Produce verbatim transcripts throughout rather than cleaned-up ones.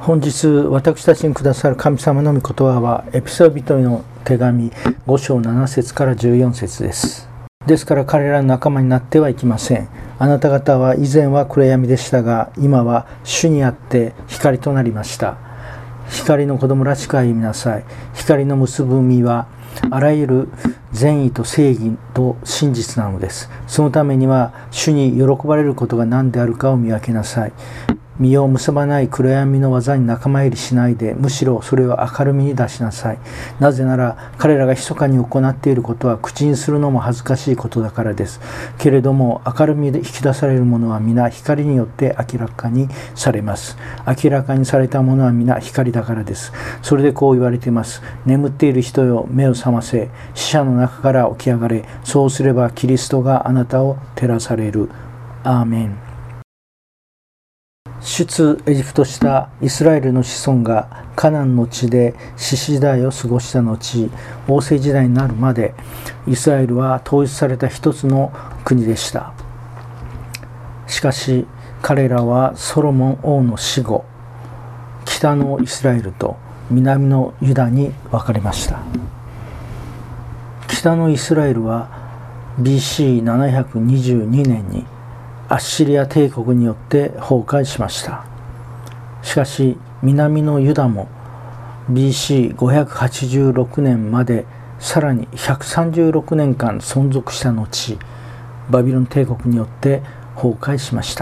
本日私たちにくださる神様の御言葉はエピソビトへの手紙ご章なな節からじゅうよん節です。ですから彼らの仲間になってはいけません。あなた方は以前は暗闇でしたが、今は主にあって光となりました。光の子供らしく歩みなさい。光の結ぶ実はあらゆる善意と正義と真実なのです。そのためには主に喜ばれることが何であるかを見分けなさい。実を結ばない暗闇の技に仲間入りしないで、むしろそれを明るみに出しなさい。なぜなら彼らが密かに行っていることは口にするのも恥ずかしいことだからです。けれども明るみで引き出されるものは皆光によって明らかにされます。明らかにされたものは皆光だからです。それでこう言われています。眠っている人よ、目を覚ませ。死者の中から起き上がれ。そうすればキリストがあなたを照らされる。アーメン。出エジプトしたイスラエルの子孫がカナンの地で士師時代を過ごした後、王政時代になるまでイスラエルは統一された一つの国でした。しかし彼らはソロモン王の死後、北のイスラエルと南のユダに分かれました。北のイスラエルは ビーシーななひゃくにじゅうにねんにアッシリア帝国によって崩壊しました。しかし南のユダも ビーシーごひゃくはちじゅうろくねんまでさらにひゃくさんじゅうろくねんかん存続した後、バビロン帝国によって崩壊しました。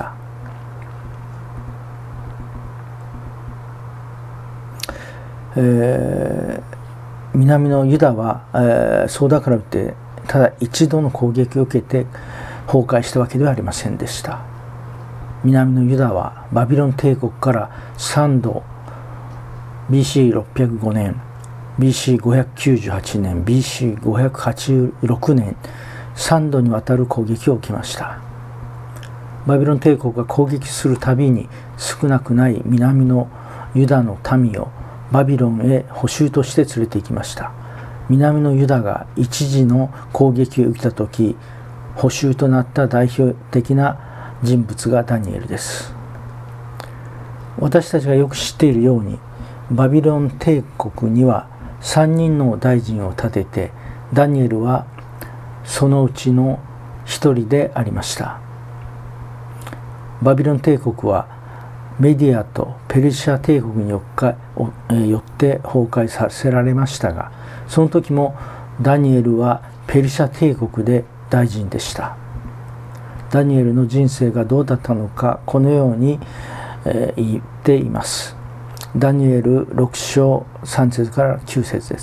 えー、南のユダは、えー、そうだからといってただ一度の攻撃を受けて崩壊したわけではありませんでした。南のユダはバビロン帝国からさんど ビーシーろっぴゃくごねん、ビーシーごひゃくきゅうじゅうはちねん、ビーシーごひゃくはちじゅうろくねん、さんどにわたる攻撃を受けました。バビロン帝国が攻撃するたびに少なくない南のユダの民をバビロンへ捕囚として連れて行きました。南のユダが一時の攻撃を受けたとき、捕囚となった代表的な人物がダニエルです。私たちがよく知っているように、バビロン帝国にはさんにんの大臣を立てて、ダニエルはそのうちの一人でありました。バビロン帝国はメディアとペルシャ帝国によって崩壊させられましたが、その時もダニエルはペルシャ帝国で大臣でした。ダニエルの人生がどうだったのか、このように、えー、言っています。ダニエルろく章さん節からきゅう節です。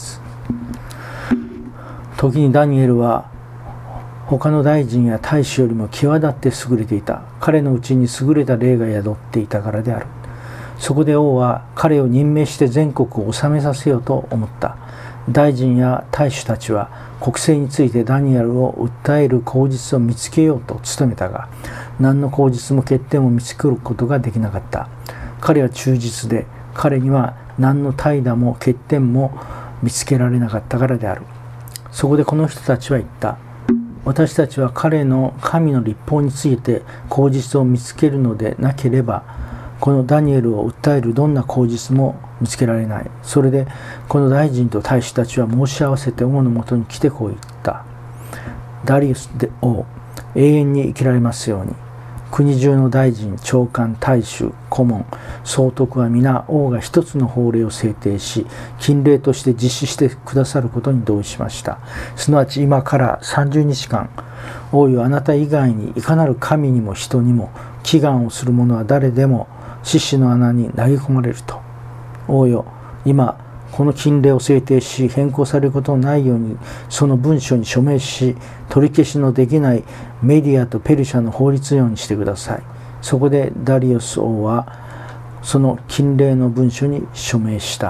時にダニエルは他の大臣や大使よりも際立って優れていた。彼のうちに優れた霊が宿っていたからである。そこで王は彼を任命して全国を治めさせようと思った。大臣や大使たちは国政についてダニエルを訴える口実を見つけようと努めたが、何の口実も欠点も見つけることができなかった。彼は忠実で、彼には何の怠惰も欠点も見つけられなかったからである。そこでこの人たちは言った。私たちは彼の神の律法について口実を見つけるのでなければ、このダニエルを訴えるどんな口実も見つけられない。それでこの大臣と大使たちは申し合わせて王のもとに来てこう言った。ダリウス王、永遠に生きられますように。国中の大臣、長官、大衆、顧問、総督は皆王が一つの法令を制定し、禁令として実施してくださることに同意しました。すなわち今からさんじゅうにちかん、王よ、あなた以外にいかなる神にも人にも祈願をする者は誰でも獅子の穴に投げ込まれると。王よ、今この禁令を制定し変更されることのないようにその文書に署名し、取り消しのできないメディアとペルシャの法律ようにしてください。そこでダリオス王はその禁令の文書に署名した。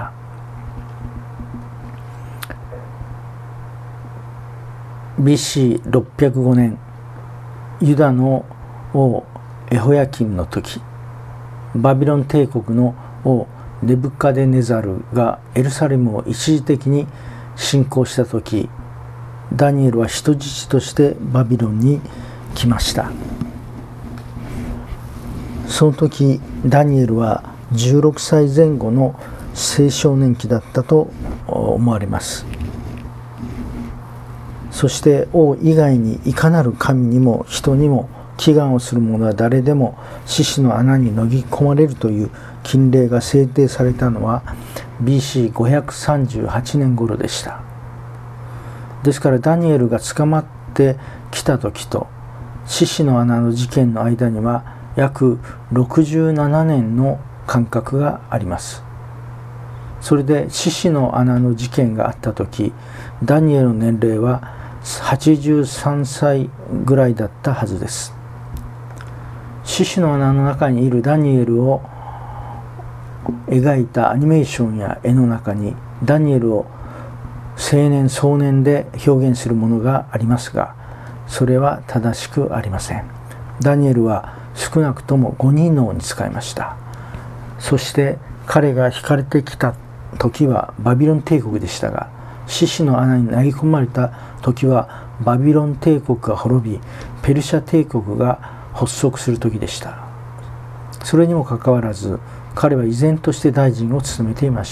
ビーシーろっぴゃくごねん、ユダの王エホヤキムの時、バビロン帝国の王ネブカデネザルがエルサレムを一時的に侵攻した時、ダニエルは人質としてバビロンに来ました。その時ダニエルはじゅうろくさいぜん後の青少年期だったと思われます。そして王以外にいかなる神にも人にも祈願をする者は誰でも獅子の穴にのぎ込まれるという禁令が制定されたのは ビーシーごひゃくさんじゅうはちねん頃でした。ですからダニエルが捕まってきた時と獅子の穴の事件の間には約ろくじゅうななねんの間隔があります。それで獅子の穴の事件があった時、ダニエルの年齢ははちじゅうさんさいぐらいだったはずです。獅子の穴の中にいるダニエルを描いたアニメーションや絵の中にダニエルを青年壮年で表現するものがありますが、それは正しくありません。ダニエルは少なくともごにんの王に仕えました。そして彼が惹かれてきた時はバビロン帝国でしたが、獅子の穴に投げ込まれた時はバビロン帝国が滅び、ペルシャ帝国が発足する時でした。それにもかかわらず彼は依然として大臣を務めていました。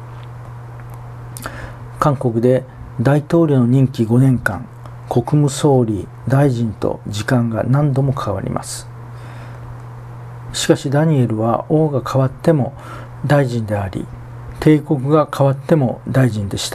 韓国で大統領の任期ごねんかん、国務総理、大臣と時間が何度も変わります。しかしダニエルは王が変わっても大臣であり、帝国が変わっても大臣でした。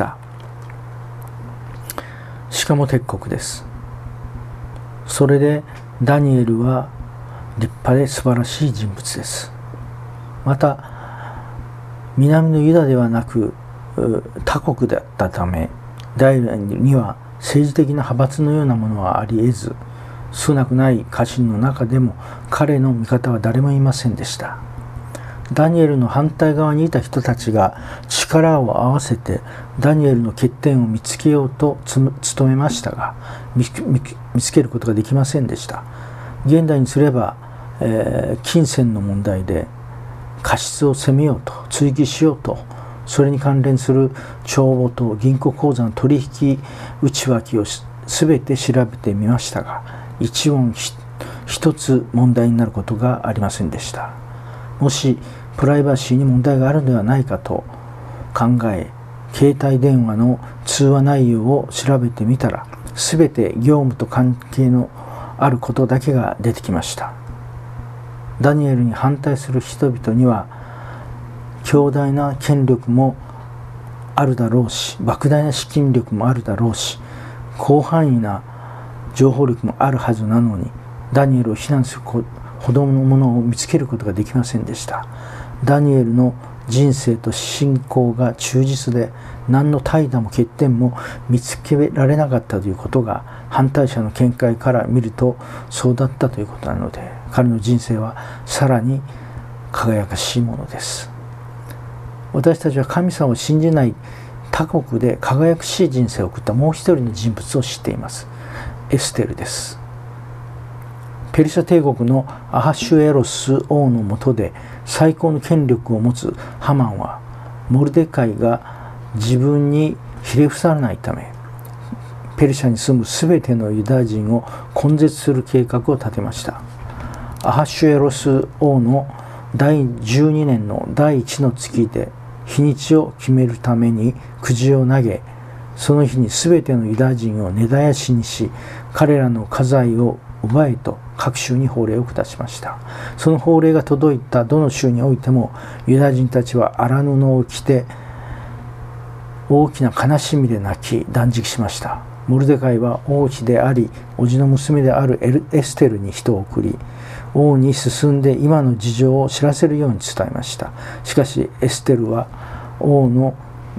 しかも鉄国です。それでダニエルは立派で素晴らしい人物です。また南のユダではなく他国だったため、ダニエルには政治的な派閥のようなものはあり得ず、少なくない家臣の中でも彼の味方は誰もいませんでした。ダニエルの反対側にいた人たちが力を合わせてダニエルの欠点を見つけようと努めましたが、見つけることができませんでした。現代にすれば、えー、金銭の問題で過失を責めようと追及しようと、それに関連する帳簿と銀行口座の取引内訳をすべて調べてみましたが、一音一つ問題になることがありませんでした。もしプライバシーに問題があるのではないかと考え、携帯電話の通話内容を調べてみたら、すべて業務と関係のあることだけが出てきました。ダニエルに反対する人々には強大な権力もあるだろうし、莫大な資金力もあるだろうし、広範囲な情報力もあるはずなのに、ダニエルを非難するほどのものを見つけることができませんでした。ダニエルの人生と信仰が忠実で、何の怠惰も欠点も見つけられなかったということが、反対者の見解から見るとそうだったということなので、彼の人生はさらに輝かしいものです。私たちは神様を信じない他国で輝かしい人生を送ったもう一人の人物を知っています。エステルです。ペルシャ帝国のアハシュエロス王の下で最高の権力を持つハマンは、モルデカイが自分にひれ伏さないため、ペルシャに住むすべてのユダヤ人を根絶する計画を立てました。アハシュエロス王のだいじゅうにねんのだいいちの月で日にちを決めるためにくじを投げ、その日にすべてのユダヤ人を根絶やしにし、彼らの家財を奪えと各州に法令を下しました。その法令が届いたどの州においても、ユダヤ人たちは荒布を着て大きな悲しみで泣き断食しました。モルデカイは王妃であり叔父の娘であるエステルに人を送り、王に進んで今の事情を知らせるように伝えました。しかしエステルは王の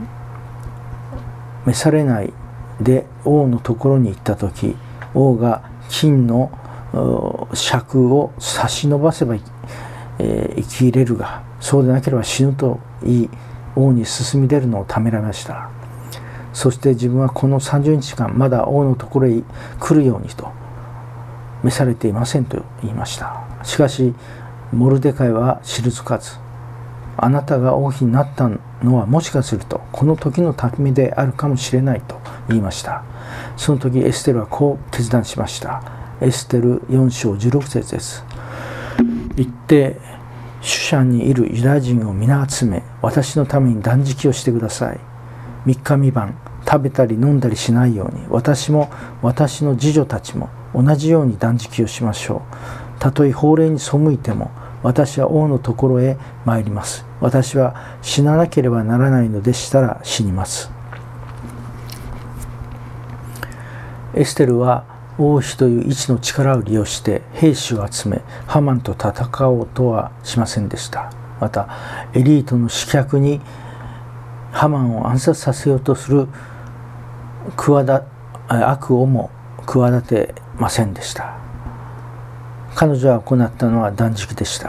召されないで王のところに行った時、王が金の尺を差し伸ばせば、えー、生きれるが、そうでなければ死ぬと言い、王に進み出るのをためらいました。そして自分はこのさんじゅうにちかんまだ王のところへ来るようにと召されていませんと言いました。しかしモルデカイは退かず、あなたが王妃になったのはもしかするとこの時のためであるかもしれないと言いました。その時エステルはこう決断しました。エステルよん章じゅうろく節です。行ってシュシャンにいるユダヤ人を皆集め、私のために断食をしてください。三日三晩食べたり飲んだりしないように、私も私の次女たちも同じように断食をしましょう。たとえ法令に背いても、私は王のところへ参ります。私は死ななければならないのでしたら死にます。エステルは王妃という位置の力を利用して兵士を集め、ハマンと戦おうとはしませんでした。またエリートの刺客にハマンを暗殺させようとする企悪をも企てませんでした。彼女が行ったのは断食でした。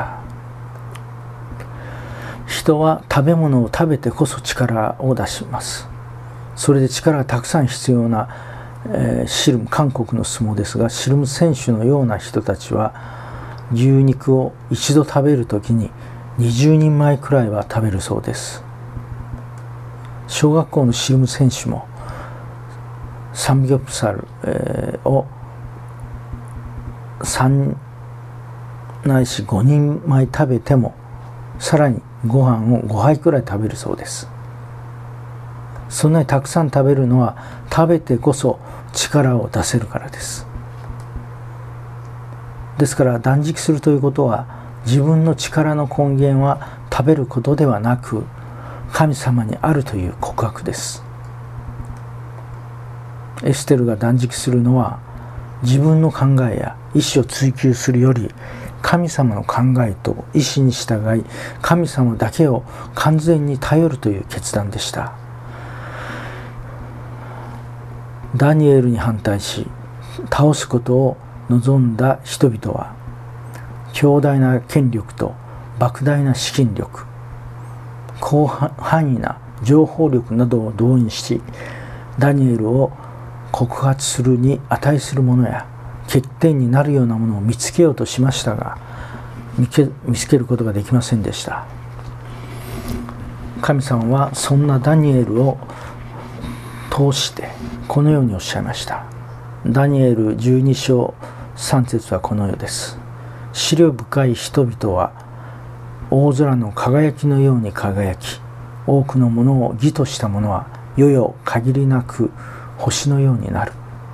人は食べ物を食べてこそ力を出します。それで力がたくさん必要な、えー、シルム韓国の相撲ですが、シルム選手のような人たちは牛肉を一度食べるときににじゅうにんまえくらいは食べるそうです。小学校のシルム選手もサムギョプサル、えー、をさんないしごにんまえ食べてもさらにご飯をごはいくらい食べるそうです。そんなにたくさん食べるのは食べてこそ力を出せるからです。ですから断食するということは、自分の力の根源は食べることではなく神様にあるという告白です。エステルが断食するのは、自分の考えや意志を追求するより神様の考えと意志に従い、神様だけを完全に頼るという決断でした。ダニエルに反対し倒すことを望んだ人々は、強大な権力と莫大な資金力、広範囲な情報力などを動員し、ダニエルを告発するに値するものや欠点になるようなものを見つけようとしましたが、見け、見つけることができませんでした。神様はそんなダニエルを通してこのようにおっしゃいました。ダニエルじゅうに章さん節はこのようです。思慮深い人々は大空の輝きのように輝き、多くのものを義とした者は世々限りなく星のようになる。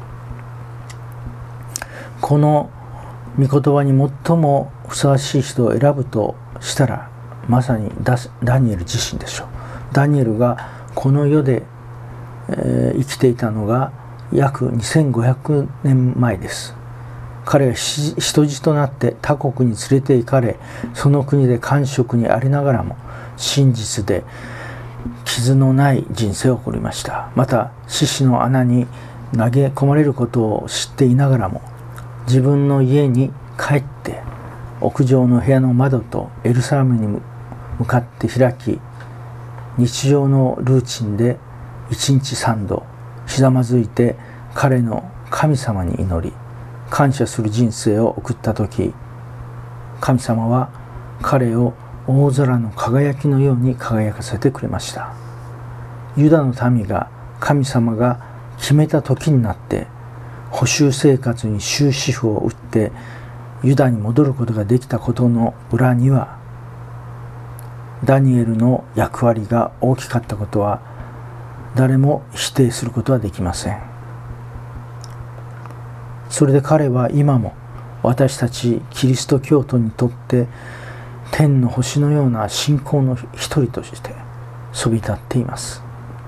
この御言葉に最もふさわしい人を選ぶとしたら、まさにダニエル自身でしょう。ダニエルがこの世で、えー、生きていたのが約にせんごひゃくねんまえです。彼が人質となって他国に連れて行かれ、その国で官職にありながらも真実で傷のない人生を送りました。また獅子の穴に投げ込まれることを知っていながらも、自分の家に帰って屋上の部屋の窓とエルサレムに向かって開き、日常のルーチンで一日三度ひざまずいて彼の神様に祈り感謝する人生を送った時、神様は彼を大空の輝きのように輝かせてくれました。ユダの民が神様が決めた時になって捕囚生活に終止符を打ってユダに戻ることができたことの裏には、ダニエルの役割が大きかったことは誰も否定することはできません。それで彼は今も私たちキリスト教徒にとって天の星のような信仰の一人としてそび立っています。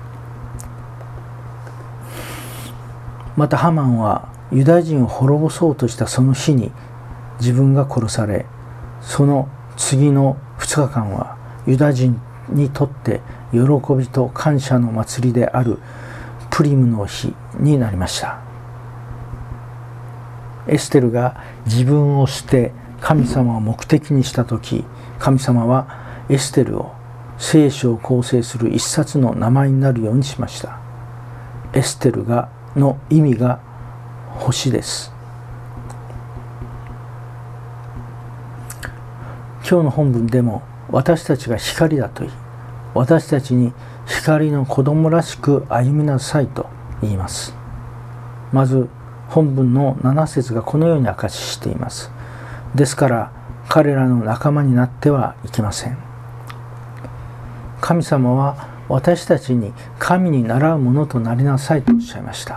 またハマンはユダヤ人を滅ぼそうとしたその日に自分が殺され、その次のふつかかんはユダヤ人にとって喜びと感謝の祭りであるプリムの日になりました。エステルが自分を捨て神様を目的にしたとき、神様はエステルを聖書を構成する一冊の名前になるようにしました。エステルがの意味が星です。今日の本文でも私たちが光だと言い、私たちに光の子供らしく歩みなさいと言います。まず本文のなな節がこのように明かししています。ですから彼らの仲間になってはいけません。神様は私たちに神に倣うものとなりなさいとおっしゃいました。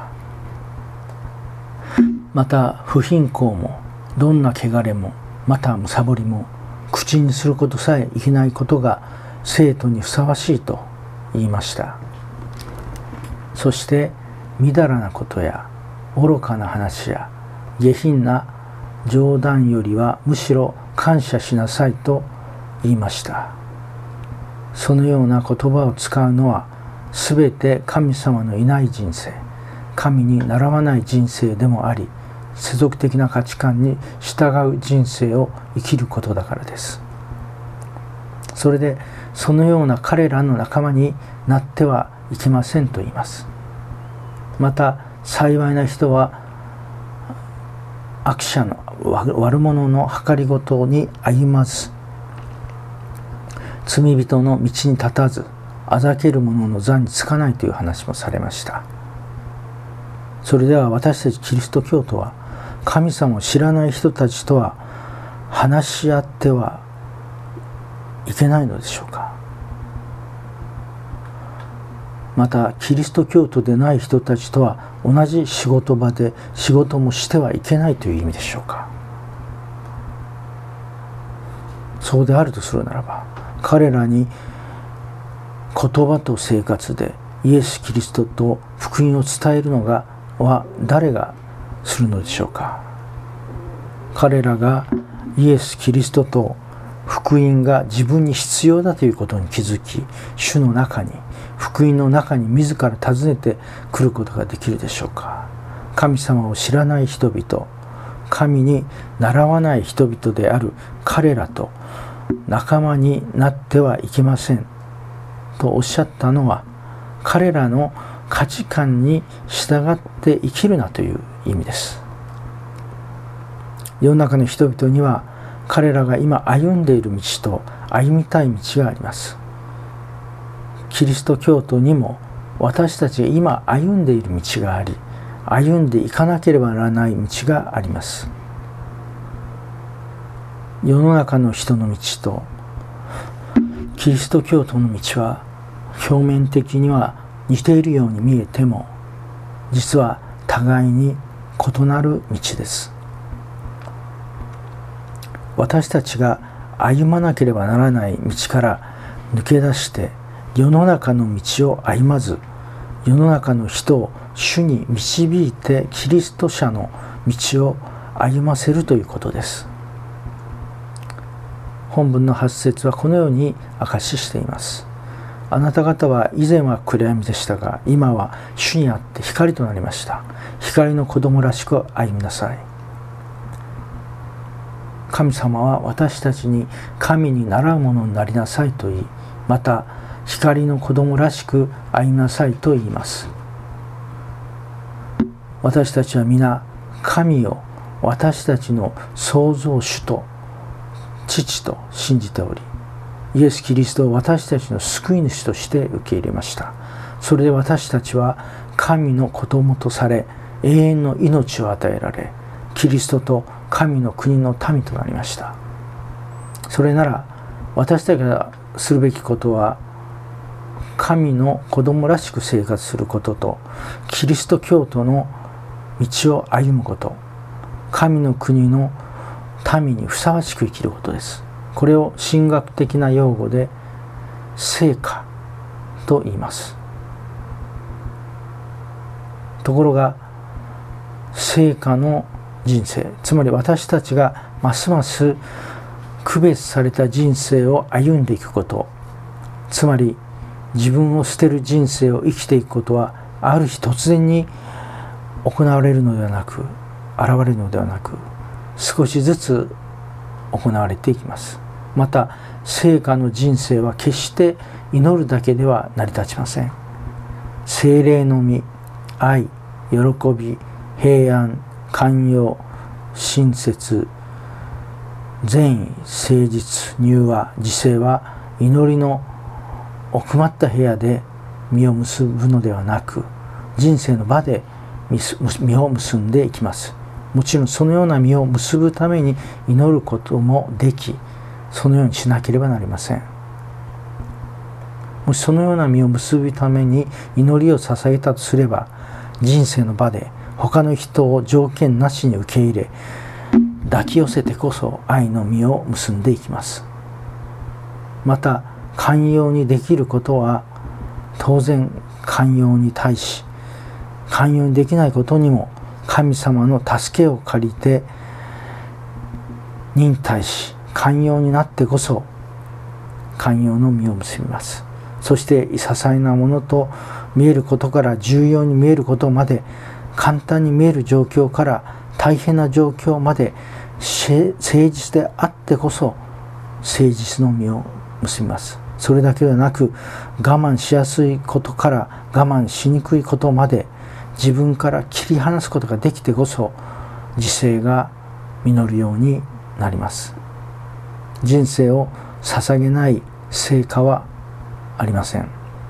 また不貧困もどんな汚れもまたむさぼりも口にすることさえいけないことが生徒にふさわしいと言いました。そしてみだらなことや愚かな話や下品な冗談よりはむしろ感謝しなさいと言いました。そのような言葉を使うのはすべて神様のいない人生、神に倣わない人生でもあり、世俗的な価値観に従う人生を生きることだからです。それでそのような彼らの仲間になってはいけませんと言います。また幸いな人は悪者の悪者の計りごとに歩まず、罪人の道に立たず、あざける者の座につかないという話もされました。それでは私たちキリスト教徒は神様を知らない人たちとは話し合ってはいけないのでしょうか。またキリスト教徒でない人たちとは同じ仕事場で仕事もしてはいけないという意味でしょうか。そうであるとするならば、彼らに言葉と生活でイエス・キリストと福音を伝えるのがは誰がするのでしょうか。彼らがイエス・キリストと福音が自分に必要だということに気づき、主の中に福音の中に自ら訪ねてくることができるでしょうか。神様を知らない人々、神に習わない人々である彼らと仲間になってはいけませんとおっしゃったのは、彼らの価値観に従って生きるなという意味です。世の中の人々には彼らが今歩んでいる道と歩みたい道があります。キリスト教徒にも私たちが今歩んでいる道があり、歩んでいかなければならない道があります。世の中の人の道とキリスト教徒の道は表面的には似ているように見えても、実は互いに異なる道です。私たちが歩まなければならない道から抜け出して世の中の道を歩まず、世の中の人を主に導いてキリスト者の道を歩ませるということです。本文のはち節はこのように証ししています。あなた方は以前は暗闇でしたが、今は主にあって光となりました。光の子供らしく歩みなさい。神様は私たちに神に倣うものになりなさいと言い、また光の子供らしく歩みなさいと言います。私たちは皆神を私たちの創造主と父と信じており、イエス・キリストを私たちの救い主として受け入れました。それで私たちは神の子供とされ、永遠の命を与えられ、キリストと神の国の民となりました。それなら私たちがするべきことは、神の子供らしく生活することと、キリスト教徒の道を歩むこと、神の国の民にふさわしく生きることです。これを神学的な用語で聖化と言います。ところが聖化の人生、つまり私たちがますます区別された人生を歩んでいくこと、つまり自分を捨てる人生を生きていくことは、ある日突然に行われるのではなく、現れるのではなく、少しずつ行われていきます。また聖化の人生は決して祈るだけでは成り立ちません。聖霊の実、愛、喜び、平安、寛容、親切、善意、誠実、柔和、自制は祈りの奥まった部屋で実を結ぶのではなく、人生の場で実を結んでいきます。 もちろんそのような実を結ぶために祈ることもでき、そのようにしなければなりません。もしそのような実を結ぶために祈りを捧げたとすれば、人生の場で他の人を条件なしに受け入れ、抱き寄せてこそ愛の実を結んでいきます。また寛容にできることは当然寛容に対し、寛容にできないことにも神様の助けを借りて忍耐し、寛容になってこそ寛容の実を結びます。そして些細なものと見えることから重要に見えることまで、簡単に見える状況から大変な状況まで、誠実であってこそ誠実の実を結びます。それだけではなく、我慢しやすいことから我慢しにくいことまで、自分から切り離すことができてこそ自制が実るようになります。人生を捧げない成果はありません。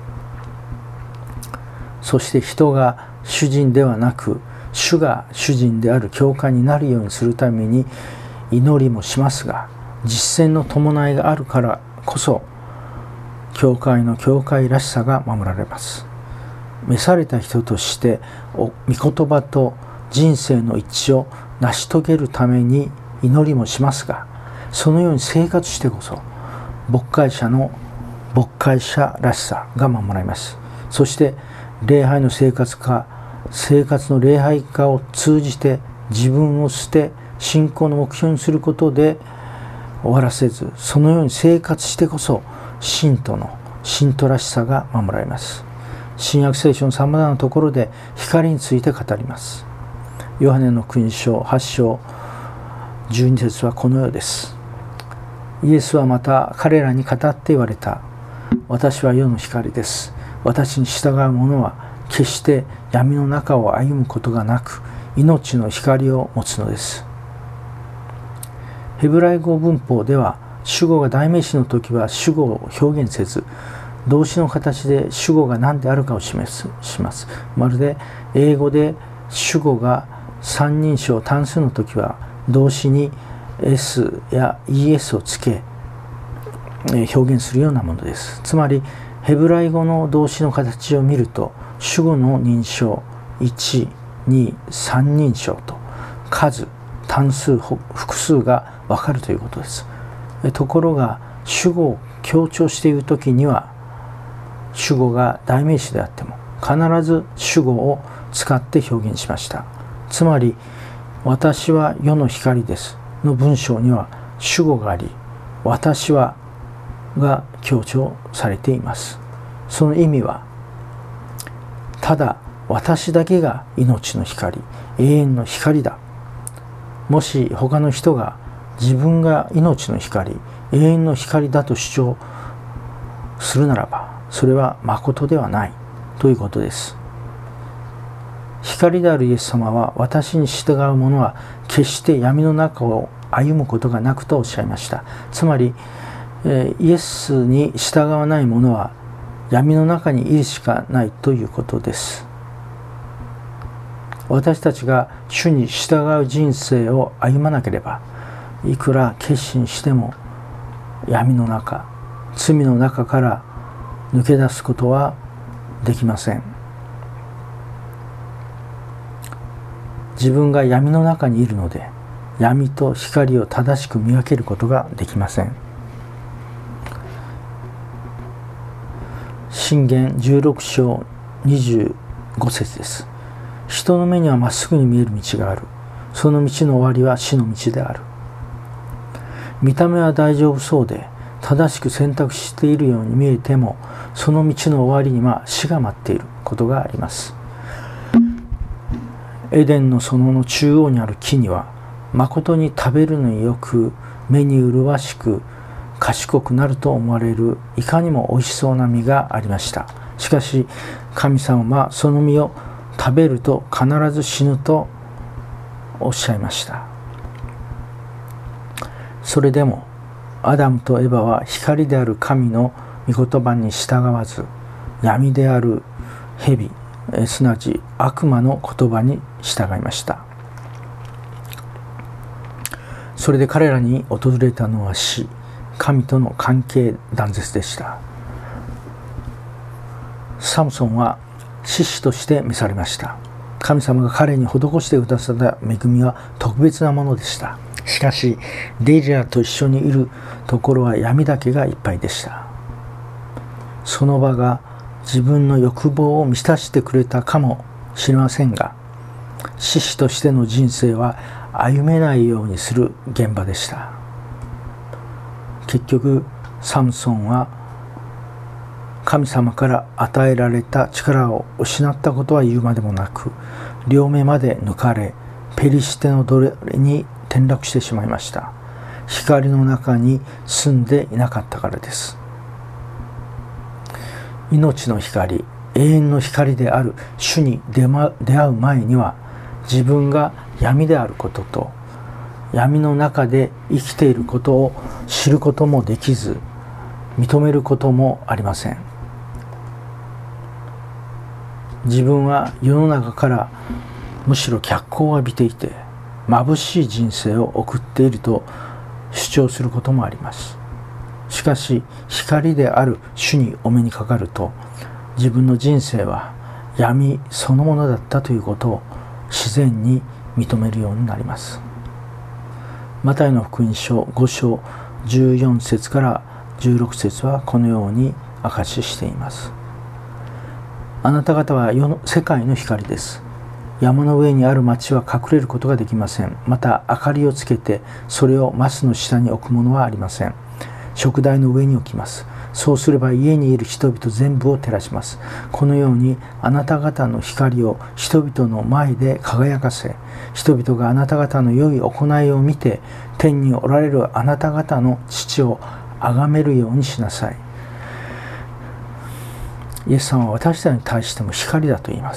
そして人が主人ではなく、主が主人である教会になるようにするために祈りもしますが、実践の伴いがあるからこそ教会の教会らしさが守られます。召された人として御言葉と人生の一致を成し遂げるために祈りもしますが、そのように生活してこそ牧会者の牧会者らしさが守られます。そして礼拝の生活化、生活の礼拝化を通じて自分を捨て信仰の目標にすることで終わらせず、そのように生活してこそ信徒の信徒らしさが守られます。新約聖書のさまざまなところで光について語ります。ヨハネの福音書はち章じゅうに節はこのようです。イエスはまた彼らに語って言われた。私は世の光です。私に従う者は決して闇の中を歩むことがなく、命の光を持つのです。ヘブライ語文法では、主語が代名詞の時は主語を表現せず、動詞の形で主語が何であるかを示すします。まるで英語で主語が三人称単数の時は動詞に S や イーエス をつけ表現するようなものです。つまりヘブライ語の動詞の形を見ると、主語の認証いち、に、さん人称と数、単数、複数が分かるということです。ところが主語を強調している時には、主語が代名詞であっても必ず主語を使って表現しました。つまり私は世の光ですの文章には主語があり、私はが強調されています。その意味は、ただ私だけが命の光、永遠の光だ。もし他の人が自分が命の光、永遠の光だと主張するならば、それは誠ではないということです。光であるイエス様は、私に従う者は決して闇の中を歩むことがなくとおっしゃいました。つまりイエスに従わない者は闇の中にいるしかないということです。私たちが主に従う人生を歩まなければ、いくら決心しても闇の中、罪の中から抜け出すことはできません。自分が闇の中にいるので、闇と光を正しく見分けることができません。箴言じゅうろく章にじゅうご節です。人の目にはまっすぐに見える道がある。その道の終わりは死の道である。見た目は大丈夫そうで、正しく選択しているように見えても、その道の終わりには死が待っていることがあります。エデンの園の中央にある木には、誠に食べるのによく、目に麗しく、賢くなると思われるいかにもおいしそうな実がありました。しかし神様はその実を食べると必ず死ぬとおっしゃいました。それでもアダムとエバは光である神の御言葉に従わず、闇である蛇、すなわち悪魔の言葉に従いました。 それで彼らに訪れたのは死、神との関係断絶でした。サムソンは獅子として召されました。神様が彼に施してくださった恵みは特別なものでした。しかしデリラと一緒にいるところは闇だけがいっぱいでした。その場が自分の欲望を満たしてくれたかもしれませんが、獅子としての人生は歩めないようにする現場でした。結局サムソンは神様から与えられた力を失ったことは言うまでもなく、両目まで抜かれ、ペリシテの奴隷に転落してしまいました。光の中に住んでいなかったからです。命の光、永遠の光である主に出会う前には、自分が闇であることと闇の中で生きていることを知ることもできず、認めることもありません。自分は世の中からむしろ脚光を浴びていて眩しい人生を送っていると主張することもあります。しかし光である主にお目にかかると、自分の人生は闇そのものだったということを自然に認めるようになります。マタイの福音書ご章じゅうよん節からじゅうろく節はこのように証ししています。あなた方は世の世界の光です。山の上にある町は隠れることができません。また明かりをつけてそれをマスの下に置くものはありません。食台の上に置きます。そうすれば家にいる人々全部を照らします。このようにあなた方の光を人々の前で輝かせ、人々があなた方の良い行いを見て、天におられるあなた方の父を崇めるようにしなさい。イエス様は私たちに対しても光だと言います。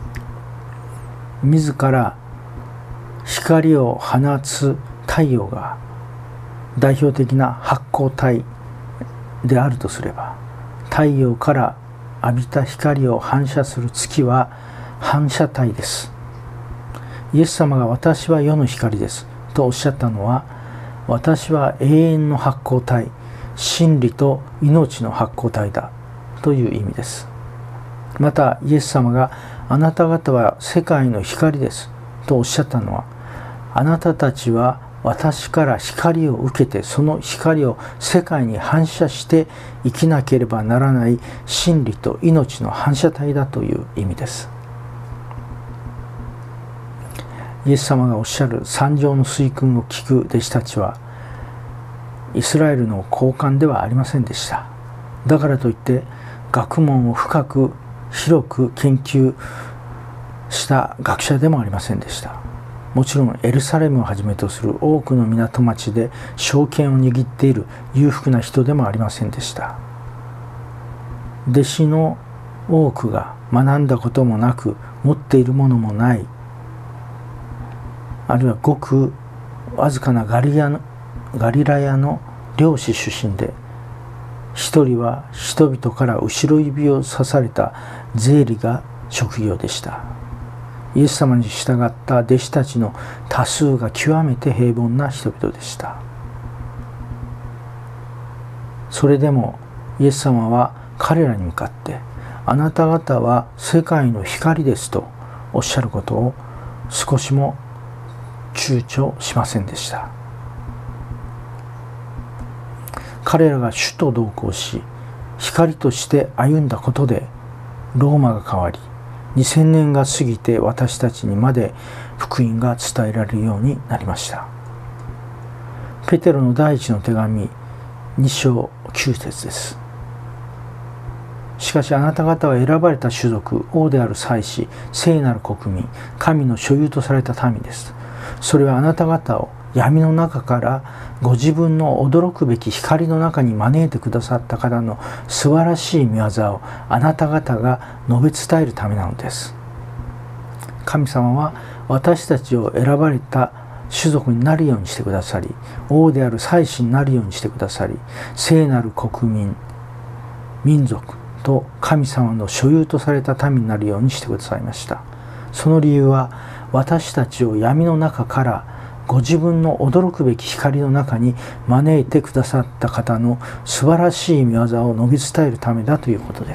自ら光を放つ太陽が代表的な発光体であるとすれば、太陽から浴びた光を反射する月は反射体です。イエス様が私は世の光ですとおっしゃったのは、私は永遠の発光体、真理と命の発光体だという意味です。またイエス様があなた方は世界の光ですとおっしゃったのは、あなたたちは私から光を受けてその光を世界に反射して生きなければならない真理と命の反射体だという意味です。イエス様がおっしゃる三条の水訓を聞く弟子たちはイスラエルの高官ではありませんでした。だからといって学問を深く広く研究した学者でもありませんでした。もちろんエルサレムをはじめとする多くの港町で証券を握っている裕福な人でもありませんでした。弟子の多くが学んだこともなく持っているものもない、あるいはごくわずかなガリラのガリラヤの漁師出身で、一人は人々から後ろ指を刺された税理が職業でした。イエス様に従った弟子たちの多数が極めて平凡な人々でした。それでもイエス様は彼らに向かって、あなた方は世界の光ですとおっしゃることを少しも躊躇しませんでした。彼らが主と同行し、光として歩んだことでローマが変わり、にせんねんが過ぎて私たちにまで福音が伝えられるようになりました。ペテロの第一の手紙に章きゅう節です。しかしあなた方は選ばれた種族、王である祭司、聖なる国民、神の所有とされた民です。それはあなた方を闇の中からご自分の驚くべき光の中に招いてくださった方の素晴らしい御業をあなた方が述べ伝えるためなのです。神様は私たちを選ばれた種族になるようにしてくださり、王である祭司になるようにしてくださり、聖なる国民、民族と神様の所有とされた民になるようにしてくださいました。その理由は、私たちを闇の中からご自分の驚くべき光の中に招いてくださった方の素晴らしい御業を述べ伝えるためだということです。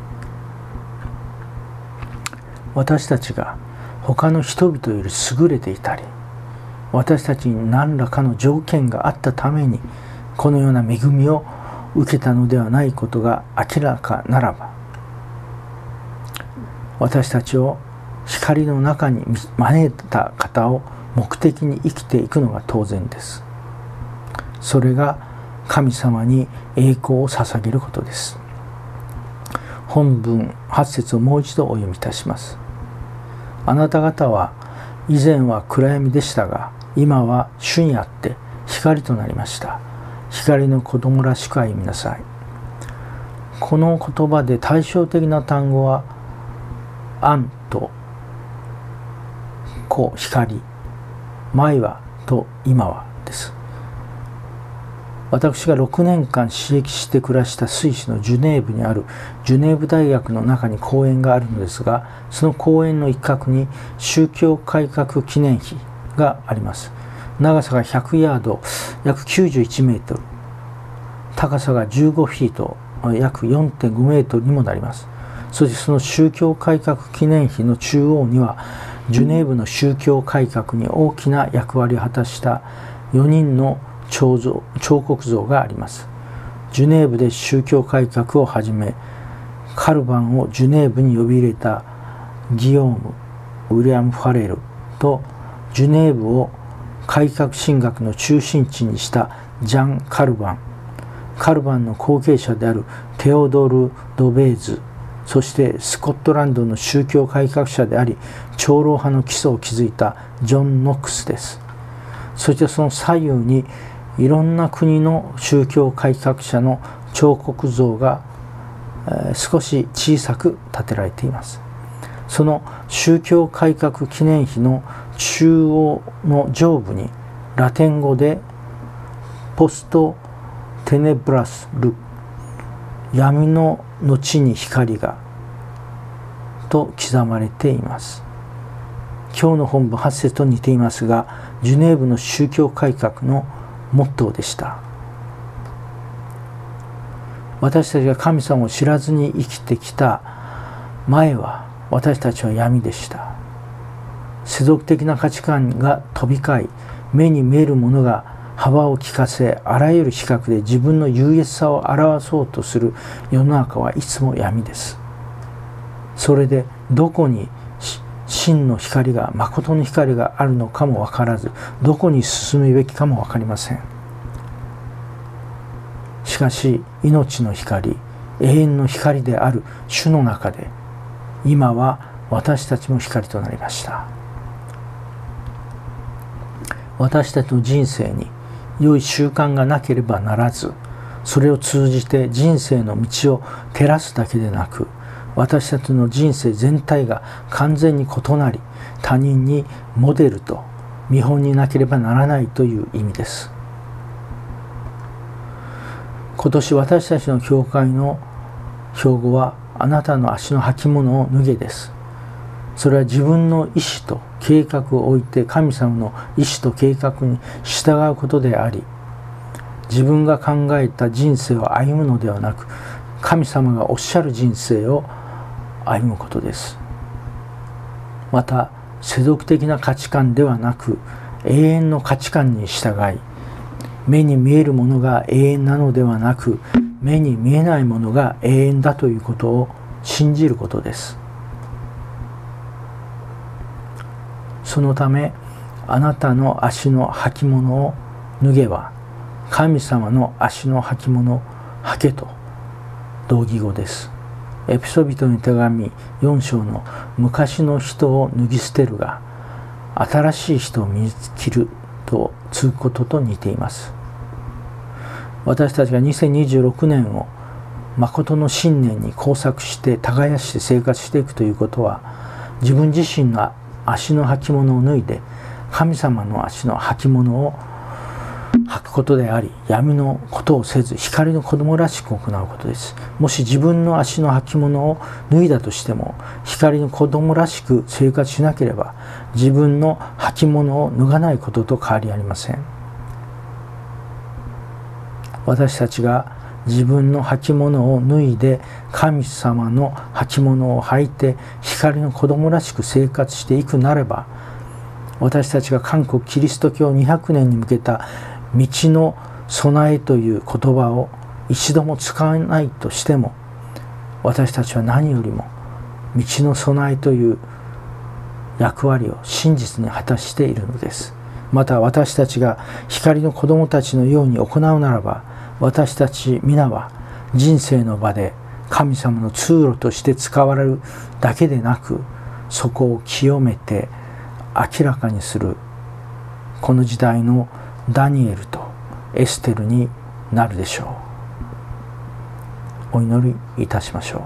私たちが他の人々より優れていたり、私たちに何らかの条件があったためにこのような恵みを受けたのではないことが明らかならば、私たちを光の中に招いた方を目的に生きていくのが当然です。それが神様に栄光を捧げることです。本文はち節をもう一度お読みいたします。あなた方は以前は暗闇でしたが、今は主にあって光となりました。光の子供らしく歩みなさい。この言葉で対照的な単語はアンと子光、前はと今はです。私がろくねんかん私役して暮らしたスイスのジュネーブにあるジュネーブ大学の中に公園があるのですが、その公園の一角に宗教改革記念碑があります。長さがひゃくヤード、約きゅうじゅういちメートル、高さがじゅうごフィート、約 よんてんごメートルにもなります。そしてその宗教改革記念碑の中央には、ジュネーブの宗教改革に大きな役割を果たしたよにんの彫像、彫刻像があります。ジュネーブで宗教改革を始め、カルバンをジュネーブに呼び入れたギヨーム・ウィリアム・ファレルと、ジュネーブを改革神学の中心地にしたジャン・カルバン、カルバンの後継者であるテオドル・ドベーズ、そしてスコットランドの宗教改革者であり長老派の基礎を築いたジョン・ノックスです。そしてその左右にいろんな国の宗教改革者の彫刻像が、えー、少し小さく建てられています。その宗教改革記念碑の中央の上部にラテン語でポストテネブラスル、闇の後に光がと刻まれています。今日の本文はち節と似ていますが、ジュネーブの宗教改革のモットーでした。私たちが神様を知らずに生きてきた前は、私たちは闇でした。世俗的な価値観が飛び交い、目に見えるものが幅を利かせ、あらゆる比較で自分の優越さを表そうとする世の中はいつも闇です。それでどこに真の光が、誠の光があるのかも分からず、どこに進むべきかも分かりません。しかし命の光、永遠の光である主の中で、今は私たちも光となりました。私たちの人生に良い習慣がなければならず、それを通じて人生の道を照らすだけでなく、私たちの人生全体が完全に異なり、他人にモデルと見本になければならないという意味です。今年私たちの教会の標語は、あなたの足の履物を脱げです。それは自分の意志と計画を置いて神様の意志と計画に従うことであり、自分が考えた人生を歩むのではなく、神様がおっしゃる人生を歩むことです。また世俗的な価値観ではなく、永遠の価値観に従い、目に見えるものが永遠なのではなく、目に見えないものが永遠だということを信じることです。そのため、あなたの足の履物を脱げは、神様の足の履物を履けと同義語です。エペソビトの手紙よん章の昔の人を脱ぎ捨てるが、新しい人を身に着ると継ぐことと似ています。私たちがにせんにじゅうろくねんを誠の信念に工作して耕して生活していくということは、自分自身の足の履物を脱いで神様の足の履物を吐くことであり、闇のことをせず光の子供らしく行うことです。もし自分の足の履物を脱いだとしても、光の子供らしく生活しなければ、自分の履物を脱がないことと変わりありません。私たちが自分の履物を脱いで神様の履物を履いて光の子供らしく生活していくなれば、私たちが韓国キリスト教にひゃくねんに向けた道の備えという言葉を一度も使わないとしても、私たちは何よりも道の備えという役割を真実に果たしているのです。また私たちが光の子供たちのように行うならば、私たち皆は人生の場で神様の通路として使われるだけでなく、そこを清めて明らかにするこの時代のダニエルとエステルになるでしょう。お祈りいたしましょう。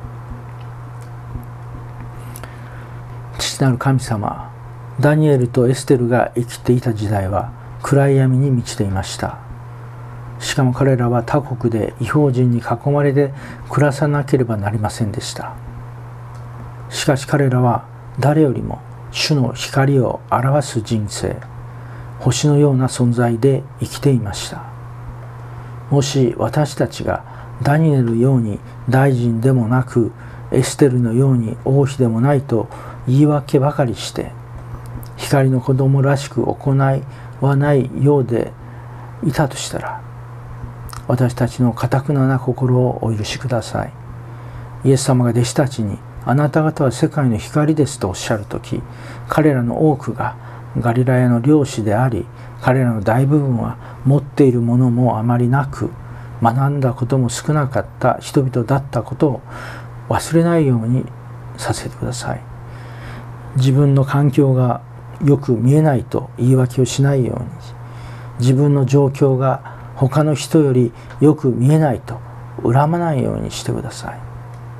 父なる神様、ダニエルとエステルが生きていた時代は暗闇に満ちていました。しかも彼らは他国で異邦人に囲まれて暮らさなければなりませんでした。しかし彼らは誰よりも主の光を表す人生、星のような存在で生きていました。もし私たちがダニエルのように大臣でもなく、エステルのように王妃でもないと言い訳ばかりして、光の子供らしく行いはないようでいたとしたら、私たちの堅くなな心をお許しください。イエス様が弟子たちに、あなた方は世界の光ですとおっしゃるとき、彼らの多くがガリラヤの漁師であり、彼らの大部分は持っているものもあまりなく、学んだことも少なかった人々だったことを忘れないようにさせてください。自分の環境がよく見えないと言い訳をしないように、自分の状況が他の人よりよく見えないと恨まないようにしてください。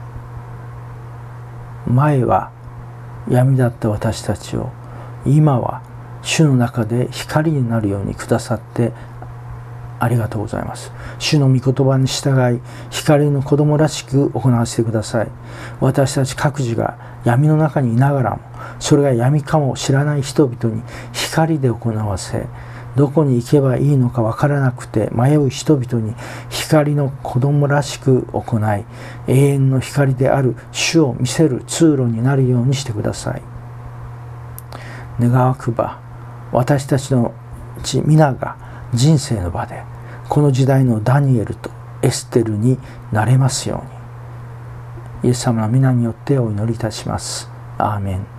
前は闇だった私たちを、今は主の中で光になるようにくださってありがとうございます。主の御言葉に従い、光の子供らしく行わせてください。私たち各自が闇の中にいながらも、それが闇かもしれない人々に光で行わせ、どこに行けばいいのかわからなくて迷う人々に光の子供らしく行い、永遠の光である主を見せる通路になるようにしてください。願わくば、私たちのうち皆が人生の場でこの時代のダニエルとエステルになれますように、イエス様の皆によってお祈りいたします。アーメン。